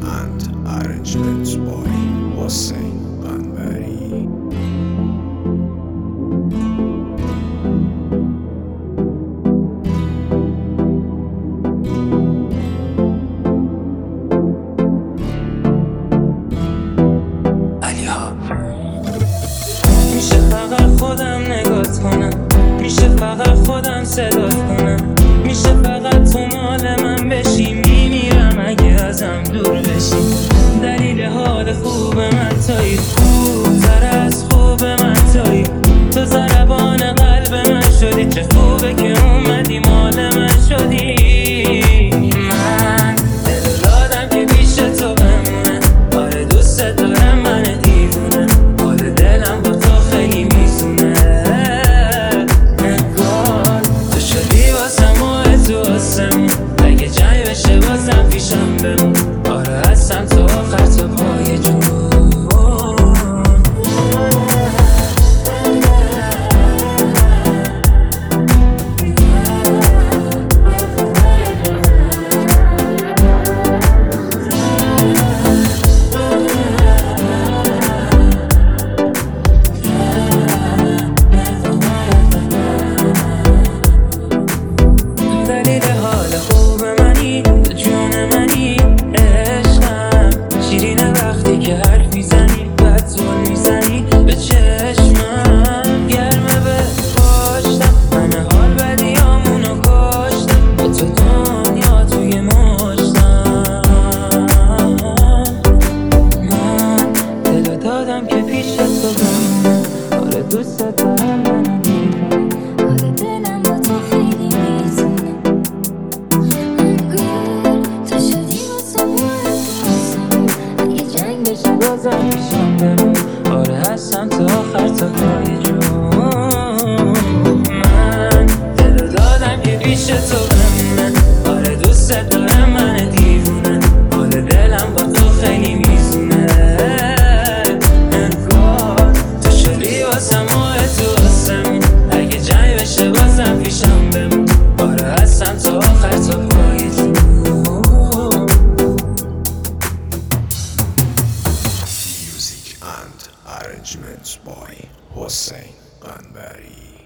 and arrangements by Hossein Banbari. میشه فقط خودم نگات کنم، میشه فقط خودم صدات کنم، میشه فقط تو مال من بشی. میمیرم اگه ازم دور بشی. دلیل حال خوب من تویی، خوبتر از خوب من تویی. تو ضربان قلب من شدی، چه خوبه که اومدی مال من شدی. من دل دادم که پیش تو بمونه، آره دوست دارم من دیوونه. حال دلم با تو خیلی میزونه. نگاه تو شدی واسم و تو آسمون، اگه جنگ بشه بازم پیشم بمون. آره هستم تو آخر تا پای جون. دلیل حال خوب منی، تو جون منی، عشقم شیرینه وقتی که حرف میزنی، بعد زل میزنی به چشمم. گرمه به پشتم، همه حال بدیامونو کشتم. با تو دنیا توی مشتم. من دلو دادم که پیش تو بمونه، آره دوست دارم من دیوونه. حال دلم با تو خیلی میزونه. انگار تو شدی واسم آسمون، اگه جنگ بشه بازم پیشم بمون. آره هستم تا آخر تا پای جون. من دلو دادم که پیش تو بمونه، آره دوست دارم من دیوونه. حال دلم با تو خیلی میزونه. انگار تو شدی واسم تو آسمون، اگه جنگ بشه بازم پیشم بمون. آره هستم تا آخر تا پای جون. Music and arrangements by Hossein Banbari.